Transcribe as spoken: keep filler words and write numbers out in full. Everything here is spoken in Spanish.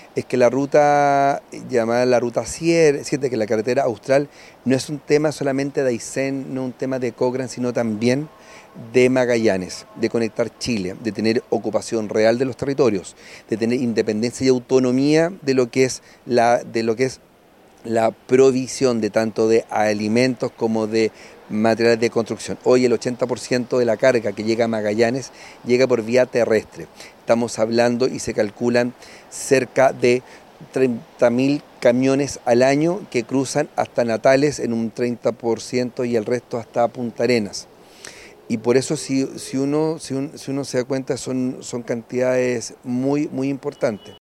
Es que la ruta llamada la ruta siete, que es la carretera austral, no es un tema solamente de Aysén, no es un tema de Cochrane, sino también de Magallanes, de conectar Chile, de tener ocupación real de los territorios, de tener independencia y autonomía de lo que es la, de lo que es la provisión de tanto de alimentos como de materiales de construcción. Hoy el ochenta por ciento de la carga que llega a Magallanes llega por vía terrestre. Estamos hablando y se calculan cerca de treinta mil camiones al año que cruzan hasta Natales en un treinta por ciento y el resto hasta Punta Arenas. Y por eso si, si, uno, si, un, si uno se da cuenta son, son cantidades muy, muy importantes.